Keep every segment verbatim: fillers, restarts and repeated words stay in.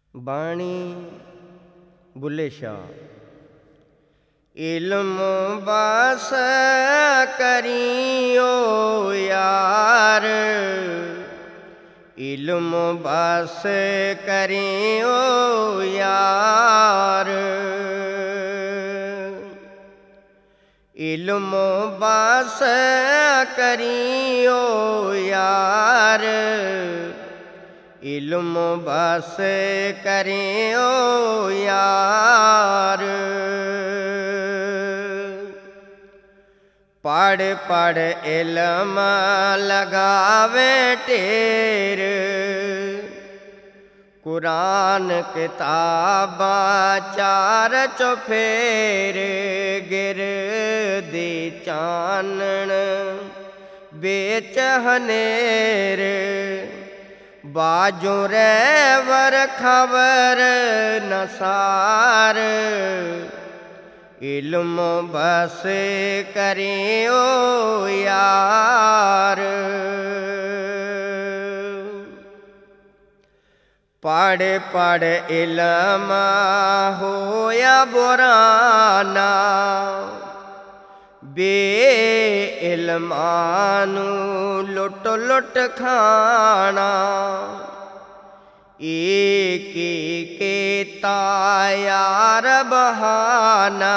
ਬਾਣੀ ਬੁੱਲੇ ਸ਼ਾਹ। ਇਲਮ ਬਸ ਕਰੀਓ ਯਾਰ, ਇਲਮ ਬਸ ਕਰੀਓ ਯਾਰ, ਇਲਮ ਬਸ ਕਰੀਓ ਯਾਰ, ਇਲਮ ਬਸ ਕਰਿਓ ਯਾਰ। ਪੜ੍ਹ ਪੜ੍ਹ ਇਲਮ ਲਗਾਵੇ ਢੇਰ, ਕੁਰਾਨ ਕਿਤਾਬਾਂ ਚਾਰ ਚੁਫੇਰ, ਗਿਰਦੀ ਚਾਨਣ ਵਿੱਚ ਹਨੇਰ, ਬਾਜੂ ਰਹਿਵਰ ਖਬਰ ਨਸਾਰ, ਇਲਮ ਬਸ ਕਰਿਓ ਯਾਰ। ਪੜ੍ਹ ਪੜ੍ਹ ਇਲਮ ਹੋਇਆ ਬੁਰਾਨਾ, ਬੇ-ਇਲਮਾਂ ਨੂੰ ਲੁੱਟ ਲੁੱਟ ਖਾਣਾ, ਏਕ ਕੀਤਾ ਯਾਰ ਬਹਾਨਾ,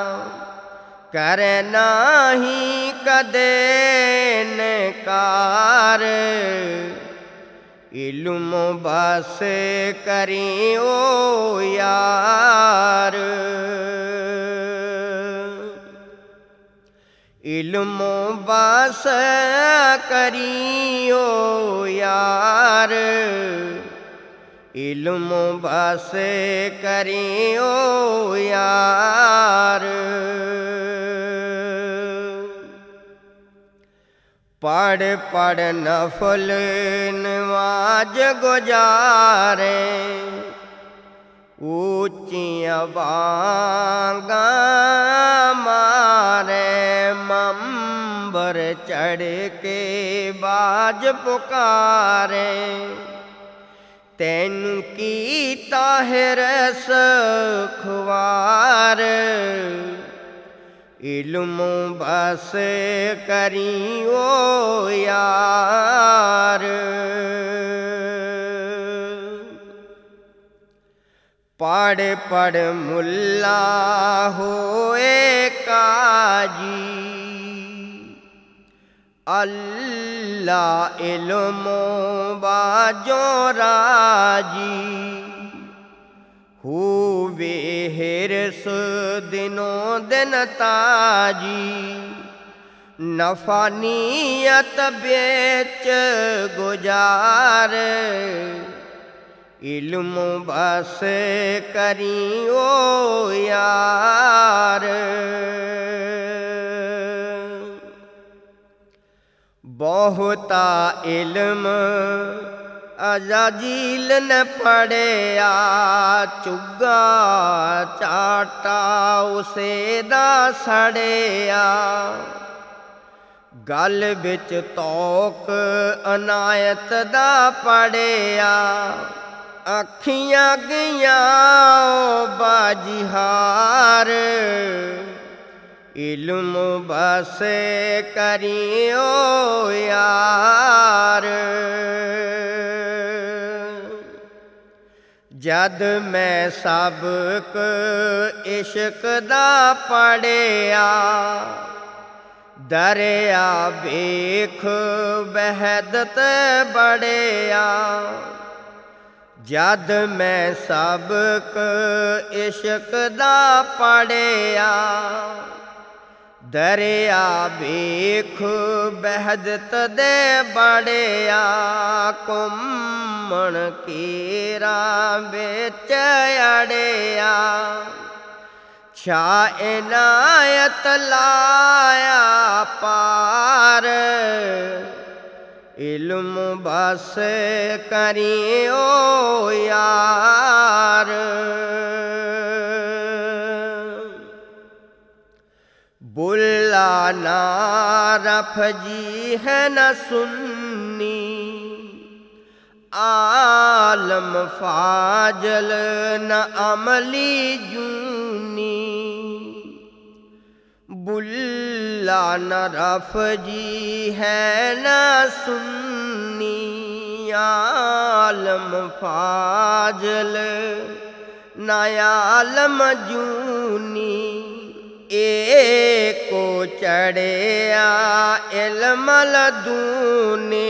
ਕਰੇ ਨਾਹੀਂ ਕਦੇ ਨਕਾਰ, ਇਲਮ ਬਸ ਕਰਿਓ ਯਾਰ। ਇਲਮ ਬਸ ਕਰਿਓ ਯਾਰ, ਇਲਮ ਬਸ ਕਰਿਓ ਯਾਰ। ਪੜ੍ਹ ਪੜ੍ਹ ਨਫਲ ਨਮਾਜ਼ ਗੁਜ਼ਾਰੇ, ਉੱਚੀਆਂ ਬਾਂਗਾਂ ਮਾਰੇ, ਮੰਬਰ ਚੜ੍ਹ ਕੇ ਬਾਜ ਪੁਕਾਰੇ, ਤੈਨੂੰ ਕੀਤਾ ਹਿਰਸ ਖੁਆਰ, ਇਲਮ ਬਸ ਕਰਿਓ ਯਾਰ। ਪੜ੍ਹ ਪੜ੍ਹ ਮੁੱਲਾ ਹੋਏ ਕਾਜੀ, ਅੱਲਾ ਇਲਮ ਬਾਝੋਂ ਰਾਜੀ, ਹੋਵੇ ਹਿਰਸ ਦਿਨੋਂ ਦਿਨ ਤਾਜੀ, ਨਫਾ ਨੀਅਤ ਵਿੱਚ ਗੁਜ਼ਾਰ, ਇਲਮ ਬਸ ਕਰਿਓ ਯਾਰ। ਬਹੁਤਾ ਇਲਮ ਅਜ਼ਾਜ਼ੀਲ ਨੇ ਪੜ੍ਹਿਆ, ਚੁੱਗਾ ਚਾਟਾ ਉਸੇ ਦਾ ਸੜਿਆ, ਗਲ ਵਿੱਚ ਤੌਕ ਅਨਾਇਤ ਦਾ ਪੜਿਆ, ਅੱਖੀਆਂ ਗਈਆਂ ਬਾਜੀਹਾਰ, ਇਲਮ ਬਸ ਕਰਿਓ ਯਾਰ। ਜਦ ਮੈਂ ਸਬਕ ਇਸ਼ਕ ਦਾ ਪੜ੍ਹਿਆ, ਦਰਿਆ ਵੇਖ ਵਹਿਦਤ ਬੜਿਆ, ਜਦ ਮੈਂ ਸਬਕ ਇਸ਼ਕ ਦਾ ਪੜ੍ਹਿਆ, ਦਰਿਆ ਵੇਖ ਵਹਿਦਤ ਦੇ ਬੜਿਆ, ਘੁੰਮਣ ਕੀਰਾਂ ਵਿੱਚ ਅੜਿਆ, ਛਾ ਇਨਾਇਤ ਲਾਇਆ ਪਾਰ, ਇਲਮ ਬਸ ਕਰਿਓ ਯਾਰ। बुल्ला ना रफजी है न सुन्नी, आलम फाजल न अमली जूनी, बुल्ला न रफजी है न सुन्नी। आलम फाजल न आलम जूनी, एको चढ़िया इल्म लदूने।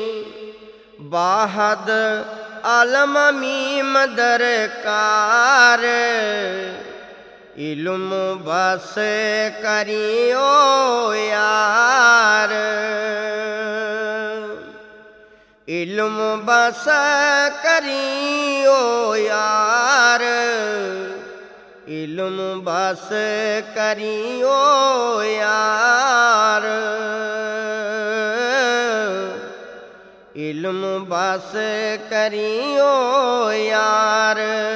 बाहद आलम मीम दरकार, इल्म बस करियो यार। इल्म बस करियो यार, इल्म बस करियो यार। इल्म बस करियो यार।